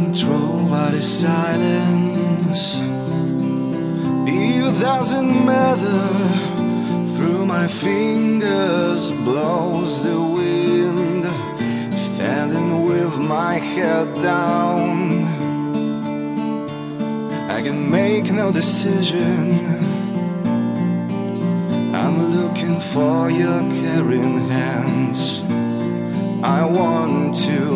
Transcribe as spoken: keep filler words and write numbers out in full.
controlled by the silence. It doesn't matter, through my fingers blows the wind, standing with my head down. I can make no decision, I'm looking for your caring hands. I want to